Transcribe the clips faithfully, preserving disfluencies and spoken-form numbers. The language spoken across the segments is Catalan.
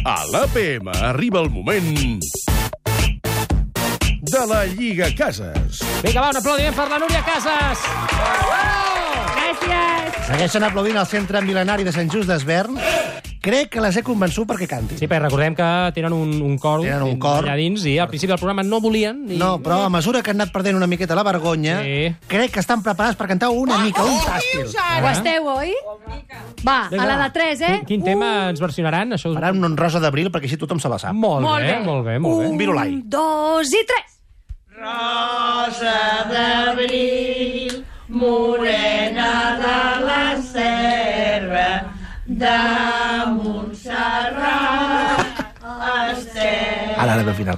A l'A P M arriba el moment de la Lliga Casas. Vinga, va, un aplaudiment per la Núria Casas. Gràcies. Segueixen aplaudint al Centre Mil·lenari de Sant Just d'Esvern. Crec que les he convençut perquè cantin. Sí, perquè recordem que tenen un, un cor, Tenen un cor. allà dins i al principi del programa no volien. I... No, però a mesura que han anat perdent una miqueta la vergonya, Sí. crec que estan preparats per cantar una mica, un tàstil. Ho esteu, oi? Va, a la de tres, eh? Quin, quin tema ens versionaran? Això... Faran un rosa d'abril perquè així tothom se la sap. Molt, Molt bé, bé. molt bé, molt bé. Un virulai. Un, dos i tres. Rosa d'abril, morena de la serra, de Montserrat, estem. Ara, ara, al final.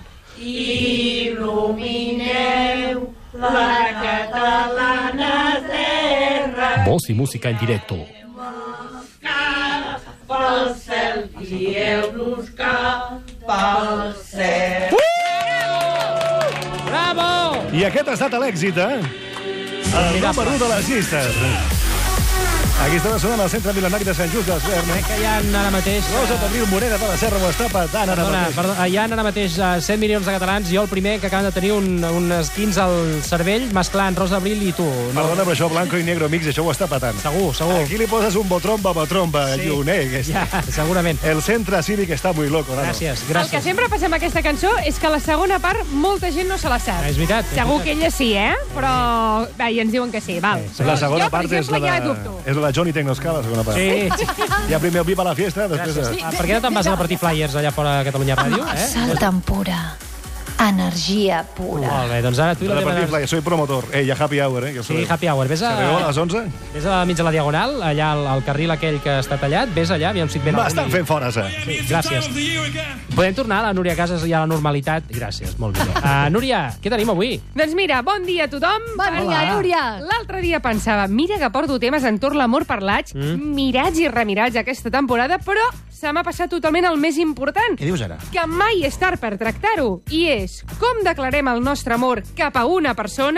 Il·lumineu la catalana terra. Voz y música en directo. Pel cel, guieu-nos cap pel cel. Bravo! I aquest ha estat l'èxit, eh? El número u de les llistes. Aquí estava sonant al Centre Mil·lenari de Sant Just d'Esvern. Crec que hi ha ara mateix... Rosa d'abril, morena de la serra, ho està patant ara Perdona, mateix. perdona, hi ha ara mateix uh, cent milions de catalans, jo el primer que acaben de tenir un, un esquins al cervell mesclant Rosa Abril i tu. No? Perdona, però això blanco i negro mix, això ho està patant. Segur, segur. Aquí li poses un botromba, botromba, Sí. lluner. Ja, segurament. El centre cívic està muy loco. Nano. Gràcies, El que gràcies. sempre passa amb aquesta cançó és que la segona part molta gent no se la sap. És veritat. és Segur veritat. que ella sí, eh? Però... Va, i ens diuen que sí, val. La segona jo, per part és exemple, la ja de, dubto. és la de Johnny Tecnosca, la segona part. Sí, Ja primer el Viva la Fiesta, després... gràcies. De... Ah, per què no te'n vas a repartir flyers allà fora a Catalunya Ràdio? Eh? Sal tan pura. Energia pura. Molt bé, doncs ara tu i la teva... Repartir flyers, soy promotor. Eh, ja happy hour, eh? Que Sí, happy hour. Ves a, Arribeu a les onze? ves a mig de la Diagonal, allà al, al carril aquell que està tallat, ves allà, aviam si et ven M'estan algun i- fent fora, sa. Sí, gràcies. Podem tornar a la Núria Casas i a la normalitat? Gràcies, molt bé. Uh, Núria, què tenim avui? Doncs mira, bon dia a tothom. Bon dia, Núria. L'altre dia pensava, mira que porto temes entorn l'amor parlats, mm. mirats i remirats aquesta temporada, però se m'ha passat totalment el més important. Què dius ara? Que mai és tard per tractar-ho. I és com declarem el nostre amor cap a una persona...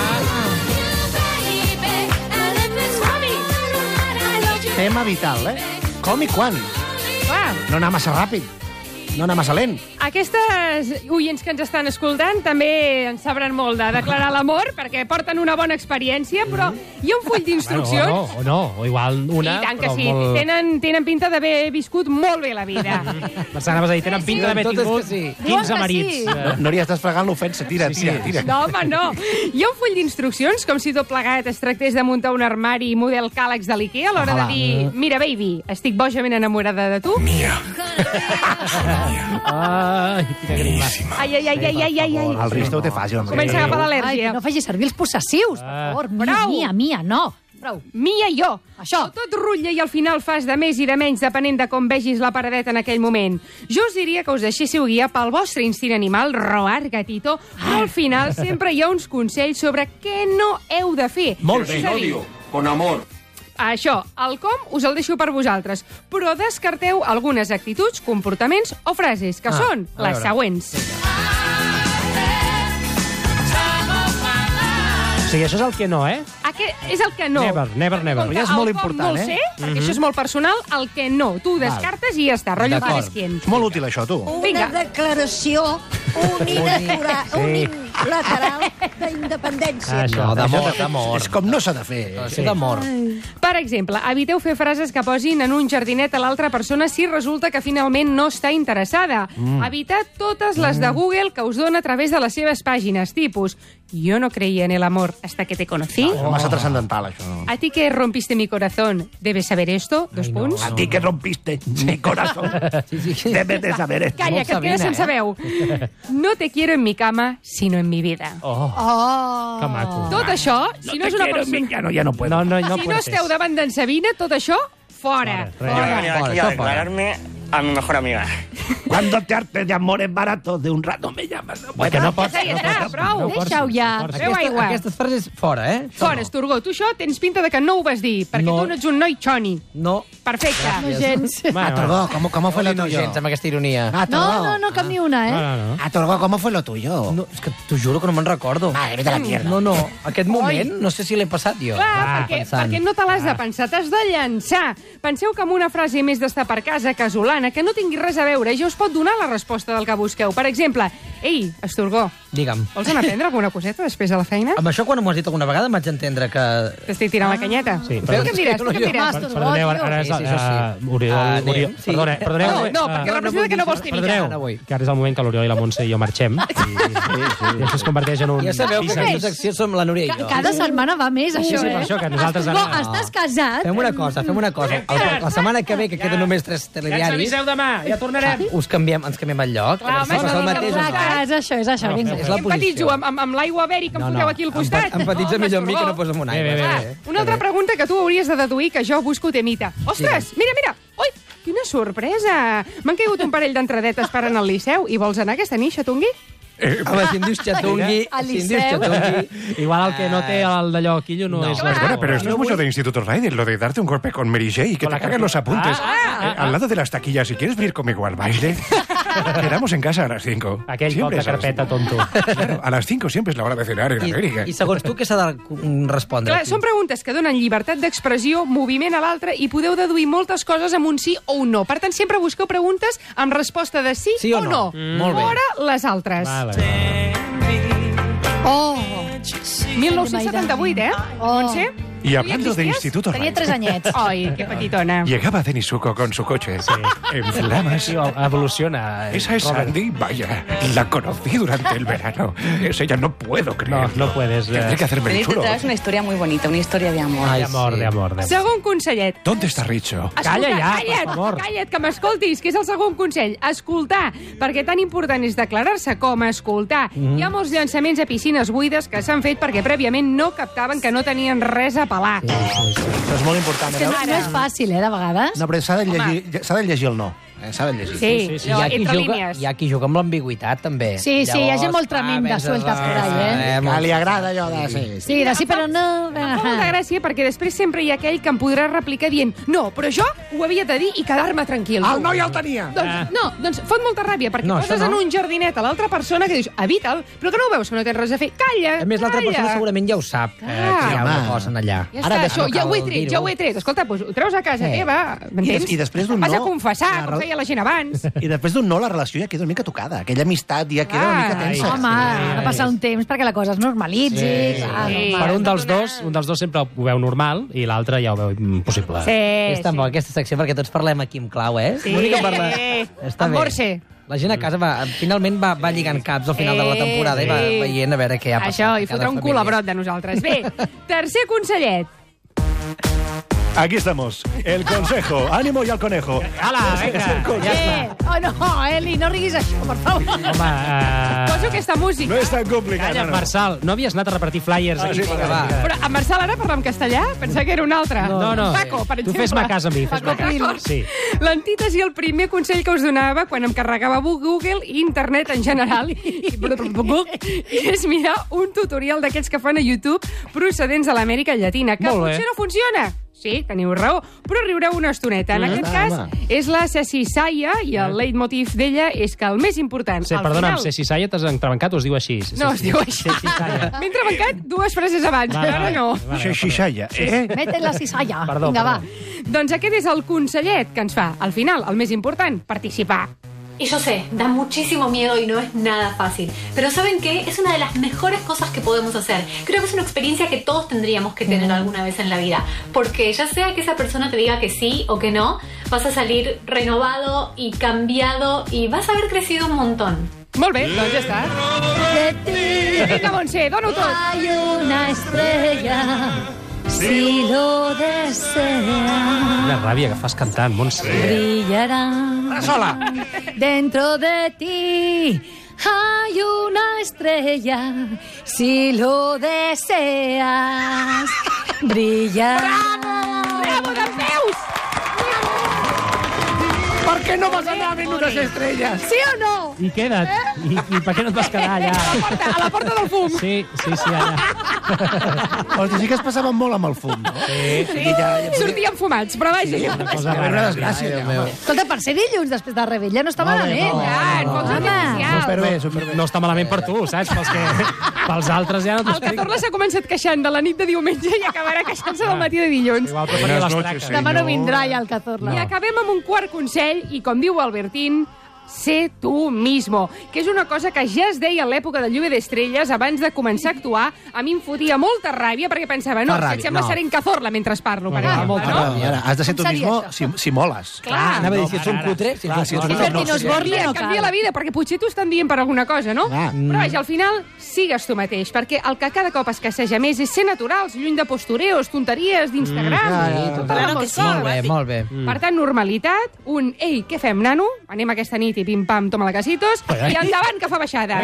Tema vital, eh? Com i quan? Clar, No anar massa ràpid. No anar massa lent. aquestes oients que ens estan escoltant també en sabran molt de declarar l'amor, perquè porten una bona experiència, però hi ha un full d'instruccions... Bueno, o no, o no, o igual una, I tant que però sí, molt... tenen, tenen pinta d'haver viscut molt bé la vida. Pensava, anaves a dir, tenen pinta d'haver Tot és tingut que sí. Diuen quinze que marits. sí. Eh, No, Núria, estàs fregant l'ofensa. Tira, Sí, tira, sí. tira. No, home, no. Hi ha un full d'instruccions, com si tot plegat es tractés de muntar un armari model càlex de l'Ikea, a l'hora de Ojalà. dir, mira, baby, estic bojament enamorada de tu. Ai, quina grima. Ai, ai, ai, ai, ai, ai, ai. El Risto ho té fàcil. home. Comença a agafar Ai, que l'al·lèrgia. no facis servir els possessius, per Ah. favor. Mia, Prou. mia, mia, no. Prou. Mia i jo. Això. O tot rutlla i al final fas de més i de menys depenent de com vegis la paradeta en aquell moment. Jo us diria que us deixéssiu guiar pel vostre instint animal, roar, gatito, però al final sempre hi ha uns consells sobre què no heu de fer. Molt bé. És a dir, con amor. això, el com us el deixo per vosaltres, però descarteu algunes actituds, comportaments o frases, que Ah, són a les veure. següents. O sigui, això és el que no, eh? Aquest és el que no. Never, never, never. Com que Ja és el molt com important, no eh? el sé, perquè això és molt personal, el que no. Tu descartes i ja està, rotllo D'acord. quién és quién. És molt útil, això, tu. Vinga. Una declaració unilateral, Sí. unilateral d'independència. Això. No, d'amor, És- d'amor. És com no s'ha de fer. Sí, d'amor. Per exemple, eviteu fer frases que posin en un jardinet a l'altra persona si resulta que finalment no està interessada. Mm. Eviteu totes les de Google que us dona a través de les seves pàgines, tipus «Yo no creía en el amor hasta que te conocí». És massa transcendental, això. «A ti que rompiste mi corazón, ¿debes saber esto?» Dos punts. A ti que rompiste mi corazón. Debes de saber esto. Calla, que et quedes sense eh? veu. «No te quiero en mi cama, sino en mi vida». Oh, Oh. que maco. Tot això, si no és una persona... Ja no, ja no puedo. No, no, no si no puedes. esteu davant d'en Sabina, tot això, fora. Fora, Yo he res. venido Fora, aquí a això fora. declararme a mi mejor amiga. Cuando te hartes de amores baratos, de un rato me llamas. No Perquè no pots... Ja està, prou. no pots- Deixa-ho ja. no pots- Beu aigua. Aquestes frases fora, eh? Fora, Esturgó. Tu això tens pinta de que no ho vas dir, perquè No. tu no ets un noi xoni. No. Perfecte. No gens. Bueno, Atorgó, ¿cómo, cómo fue lo Molt tuyo? innocents amb aquesta ironia. No, Atorgó. no, no, cap ni una, no, eh? no, no. Atorgó, ¿cómo fue lo tuyo? No, és que t'ho juro que no me'n recordo. Vale, vete a la mierda. No, no, aquest moment no sé si l'he passat jo. Clar, Ah, perquè, pensant. perquè no te l'has de pensar, t'has de llançar. Penseu que amb una frase més d'estar per casa, casolana, que no tingui res a veure, ja us pot donar la resposta del que busqueu. Per exemple, ei, Esturgó, Digue'm. vols anar a prendre alguna coseta després de la feina? Amb això, quan m'ho has dit alguna vegada, em vaig entendre que... T'estic tirant la canyeta. Sí, Tu però- què em diràs? Tu què em diràs? Masturbo, Perdoneu, ara, ara és... Sí, sí, això sí. Uh, Oriol, Ah, anem. Oriol, Sí. perdone, perdoneu. No, no, eh, perquè uh, representa que no vols tenir Perdoneu, no vull. que ara és el moment que l'Oriol i la Montse i jo marxem. I, i, i això es converteix en un... Ja sabeu que vis a aquesta vis. secció som la Núria i Ca- jo. Cada setmana va més, això, sí, eh? per això que nosaltres Esturgó, ara- estàs casat? Fem una cosa, fem una cosa. El, la setmana que ve, que queden només tres Ja ens telediaris, aviseu demà, ja tornarem. us canviem, ens canviem el lloc. Clar, Si home, passa no, el no, mateix, no, ens no, va. Ah, és això, és això. Vinga. És la Què empatitzo? posició. Amb, amb, amb l'aigua Beri que em No, fotreu no, aquí al costat? empat- empatitza Home, millor amb mi que no Esturgó. posa amb un Bé, bé, aigua. bé. Ah, una altra pregunta que tu hauries de deduir que jo busco temita. Ostres, mira, mira! Ui, quina sorpresa! M'han caigut un parell d'entradetes per anar al Liceu. I vols anar aquesta nit, Xatungui? Home, si em dius xatungui, Al si em dius Liceu. xatungui... Igual el que no té el d'allò quillo no, No. és... Clar. les Bueno, pero drogues. esto es mucho de Instituto Ryder, lo de darte un golpe con Mary J y que Con te la caguen los carpeta. apuntes. Ah, Eh, al lado de las taquillas, si quieres venir conmigo al baile, quedamos en casa a las cinco. Aquell cop Siempre de es a las carpeta cinco. tonto. Claro, a las cinco siempre es la hora de cenar en América. I, I segons tu, què s'ha de mm, respondre? Clar, aquí? són preguntes que donen llibertat d'expressió, moviment a l'altre i podeu deduir moltes coses amb un sí o un no. Per tant, sempre busqueu preguntes amb resposta de sí, Sí o o no. no. Mm. Molt bé. Fora les altres. Vale. Oh, mil nou-cents setanta-vuit, eh? Oh. Montse? Y Tu ja hablando de existies? Instituto tenia tres Ryder, anyets. Ai, que petitona. llegaba Denis Zuko con su coche en flamas. Sí, evoluciona. eh, Esa es Robert. Sandy, vaya, la conocí durante el verano. Es ella, no puedo No, creerlo. no puedes. Tendré Eh, que hacerme el Tenéis chulo. detrás una historia muy bonita, una historia de amor. Ai, de amor, sí. de amor, de amor. Segon consellet. ¿Dónde está Richo? Calla ja, per calla't, favor. calla't, que m'escoltis, que és el segon consell. Escoltar, perquè tan important és declarar-se com escoltar. Mhm. Hi ha molts llançaments a piscines buides que s'han fet perquè prèviament no captaven que no tenien res a pelar. Això és molt important. Que no, Eh? no és fàcil, eh, de vegades. No, però s'ha de, llegir, s'ha de llegir el no. Eh, S'ha de llegir. Sí, sí, sí. allò, Hi ha, qui entre juga, línies. hi ha qui juga amb l'ambigüitat, també. Sí, sí, hi ha gent molt clar, tremenda penses, suelta por ahí, eh? Que li agrada allò de... Sí, sí. Sí, de sí, però no... Em fa molta gràcia perquè després sempre hi ha aquell que em podrà replicar dient no, però jo ho havia de dir i quedar-me tranquil. El no ja el tenia. Doncs, no, doncs fot molta ràbia, perquè No, no, això poses no. en un jardinet a l'altra persona que dius, evita'l, però que no ho veus, que no tens res a fer. Calla, A més, l'altra calla. persona segurament ja ho sap, eh, que hi ha Home. una cosa en allà. Ja Ara està, bé, això, no ja cal ho he tret, dir-ho. ja ho he tret. Escolta, doncs ho treus a casa Sí. teva, I, m'entens? des, I després d'un Vas no... a confessar, la com re- feia la gent abans. I després d'un no, la relació ja queda una mica tocada. Aquella amistat ja queda una mica Ai, tensa. Home, ha de passar un temps perquè la cosa es normalitzi. Sí, clar, sí. normal. Per un dels dos, un dels dos sempre ho veu normal i l'altre ja ho veu impossible. Sí, És tan sí. bo aquesta secció perquè tots parlem aquí amb clau, eh? Sí. L'única parla... Està Amb bé. Borse. La gent a casa va, finalment va, va lligant caps al final de la temporada i va Sí. veient a veure què ha passat. Això, i a cada fotrà un família. culabrot de nosaltres. Bé, tercer consellet. Aquí estamos, el consejo. Ánimo y al conejo. Ala, vinga, ja Eh, està. oh, no, Eli, no riguis això, per favor. Home, uh... Poso aquesta música. No es tan complicado. Calla, no. Marçal, no havies anat a repartir flyers Ah, aquí? sí, Vinga, va. Però en Marçal ara parla en castellà? Pensava que era un altre. No, no. Paco, per Tu exemple. fes-me cas a mi, fes-me Paco cas. Pil. Sí. L'antítesi, el primer consell que us donava quan em carregava Google i internet en general i, i és mirar un tutorial d'aquests que fan a YouTube procedents de l'Amèrica Llatina, que Molt bé. potser no funciona. Sí, teniu raó, però riureu una estoneta. En aquest Ah, cas, home. és la Ceci Saia i el leitmotiv d'ella és que el més important... Sí, al perdona'm, final... Ceci Saia t'has entrebancat o es diu així? No, es diu així. Ceci Saia. M'he entrebancat dues frases abans, Vale, però ara no. vale, vale, Xixixalla, eh? Mete la cisalla. Perdó, Vinga, va. perdó. Doncs aquest és el consellet que ens fa, al final, el més important, participar. Y yo sé, da muchísimo miedo y no es nada fácil. Pero ¿saben qué? Es una de las mejores cosas que podemos hacer. Creo que es una experiencia que todos tendríamos que tener alguna vez en la vida. Porque ya sea que esa persona te diga que sí o que no, vas a salir renovado y cambiado y vas a haber crecido un montón. Molt bé, doncs ja està. De ti Vinga, Montse, dona-ho tot. hay una estrella, si lo deseas, Quina ràbia que fas cantant, Montse. brillará. Sola. Dentro de ti hay una estrella, si lo deseas, brillará. Bravo, d'en peus! Per què no vas anar a veure unes estrelles? Sí o no? I queda't. I, I per què no et vas quedar allà? A la porta, a la porta del fum. Sí, sí, sí, allà. Hosti, sí que es passaven molt amb el fum, no? Sí. Sí, ja, ja... sortien fumats, però vaja. Sí, una cosa rara, una desgràcia. Ja, Escolta, per ser dilluns després de Rebell ja no està malament. no, no, no, no, no. Superbé, superbé. No està malament per tu, saps? Pels, que... Pels altres ja no t'ho El Cazorla s'ha començat queixant de la nit de diumenge i acabarà queixant-se del matí de dilluns. Igual preferia les traques. Demà no vindrà ja el Cazorla. I acabem amb un quart consell, i com diu Albertín, sé tu mismo, que és una cosa que ja es deia a l'època de Lluvia d'Estrelles, abans de començar a actuar. A mi em fotia molta ràbia, perquè pensava, no, si et sembla no. seré en Cazorla mentre parlo, per No, exemple, molta no? Ara, ara, has de ser Com tu seria mismo això? si, si moles. Clar, Anava a dir, si No, ets un ara, cutre... Si clar, ets si un no, cutre... Fer-t'hi no, no sí, esborri, Canvia, no canvia cal. la vida, perquè potser t'ho estan dient per alguna cosa, no? Ah. Però vaja, al final, sigues tu mateix, perquè el que cada cop escasseja més és ser naturals, lluny de postureos, tonteries d'Instagram. ja, ja, i ja. tota la Claro que sí. Molt bé, molt bé. Per tant, normalitat, un ei, què fem, nano? Anem aquesta nit i pim-pam, toma la casitos, i endavant, que fa baixada.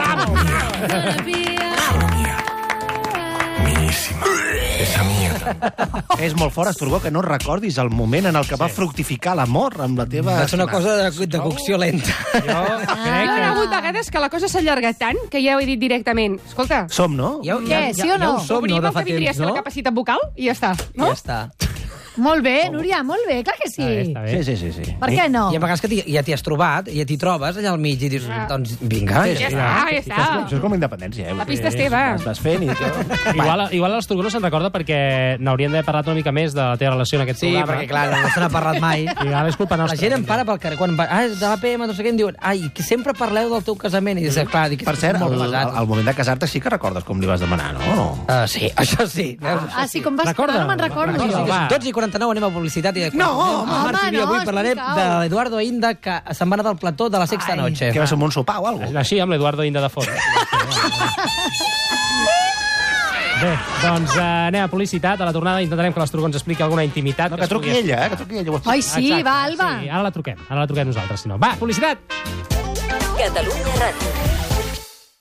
És molt fort, Astorgó, que no recordis el moment en el que va fructificar l'amor amb la teva... Va ser una estimada. cosa de, de cocció lenta. Jo crec Hi ha que... hagut vegades que la cosa s'allarga tant que ja ho he dit directament. Escolta, Som, no? Ja, Què, sí o no? Ja ho som, obrim no, de el fa que vindria a temps, ser no? la capacitat vocal i ja està, no? Ja està. Molt bé, Núria, molt bé, clar que sí. Està bé, Sí, està bé. sí, sí, sí. Per què no? I a vegades que t'hi- ja t'hi has trobat, ja t'hi trobes allà al mig i dius, doncs vinga. Ja està, ja està. Això és com independència, eh? La pista és teva. Vas, vas fent i... Igual, igual l'Astorgó no se'n recorda perquè n'haurien d'haver parlat una mica més de la teva relació en aquest Sí, programa. perquè clar, no se n'ha parlat mai. I ara és culpa nostra. La gent em para pel carrer, quan va, ah, de l'A P M, no sé què, em diuen, ai, que sempre parleu del teu casament. I dius, clar, dic, Per cert, molt al, pesat. al, al moment de casar-te sí que recordes com li vas demanar, no? Uh, sí, això sí. Veus? Ah, sí, com vas... Recorda. No me'n recordo. Recorda, jo. va. dotze i quaranta-nou anem a publicitat i No, a Marc home, Vivi, no, avui parlarem explicau. de l'Eduardo Inda, que se'n va anar del plató de la Sexta Noche. Que va ser un sopar o alguna cosa. Així, amb l'Eduardo Inda de fons. Bé, doncs eh, anem a publicitat. A la tornada intentarem que l'Astorgó ens expliqui alguna intimitat. No, que truqui es pugui- ella, eh? Que truqui ella. ho explica. Ai, sí, Exacte, va, Alba. Sí, ara la truquem. Ara la truquem nosaltres, si no. Va, publicitat! Catalunya Ràdio.